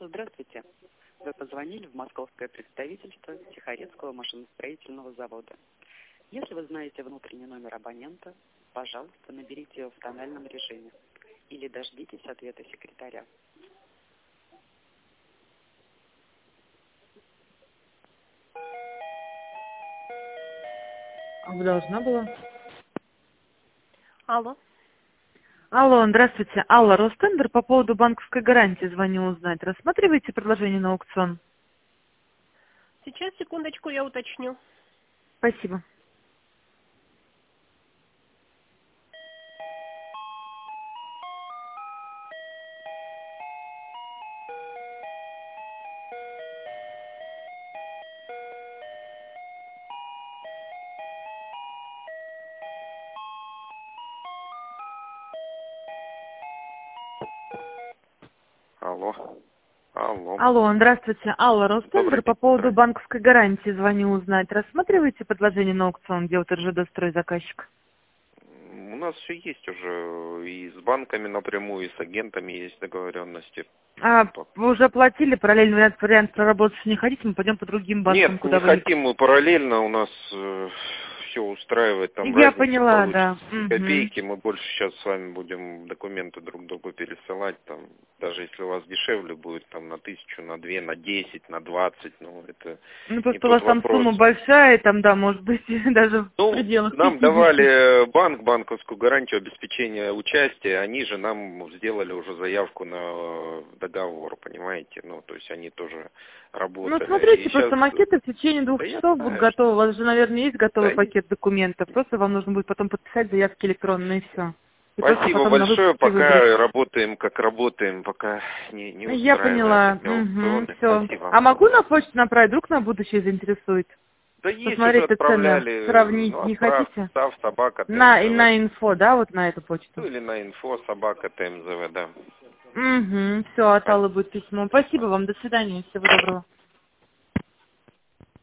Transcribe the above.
Здравствуйте. Вы позвонили в московское представительство Тихорецкого машиностроительного завода. Если вы знаете внутренний номер абонента, пожалуйста, наберите его в тональном режиме или дождитесь ответа секретаря. Должна была. Алло. Алло, здравствуйте. Алла, Ростендер, по поводу банковской гарантии звоню узнать. Рассматриваете предложение на аукцион? Сейчас, секундочку, я уточню. Спасибо. Алло. Алло. Алло, здравствуйте. Алла, Добрый Ростендер, по день. поводу Здравствуйте. банковской гарантии звоню узнать. Рассматриваете предложение на аукцион, где вот РЖД стройзаказчик? У нас все есть уже. И с банками напрямую, и с агентами есть договоренности. Вы уже оплатили, параллельный вариант проработать не хотите, мы пойдем по другим банкам, Нет, куда не вы... хотим мы параллельно. У нас все устраивает. Там Я разница поняла, получится да. копейки. Мы больше сейчас с вами будем документы друг другу пересылать. Там, даже если у вас дешевле будет, там на 1000, на 2, на 10, на 20, ну это Ну, не просто у вас тот там вопрос. сумма большая, там, да, может быть, даже в пределах Нам 50. давали банковскую гарантию обеспечения участия, они же нам сделали уже заявку на договор, понимаете, ну, то есть они тоже работали. Ну, смотрите, И просто сейчас... макеты в течение 2 Да я часов будут знаю, что... готовы. У вас же, наверное, есть готовый Да, пакет документов. Просто вам нужно будет потом подписать заявки электронные, и все. И просто спасибо потом на большое, выпуске выбрать. пока работаем, как работаем, пока не Я устраивает поняла. эти аукционы. Все. Спасибо. А могу на почту направить? Вдруг на будущее заинтересует? Да есть, уже Посмотреть цены, отправляли, сравнить ну, не хотите? отправь собака На ТМЗВ. инфо, да, вот на эту почту? Ну, или на инфо собака ТМЗВ, да. Все, от Аллы Спасибо. будет письмо. Спасибо вам, до свидания, всего доброго.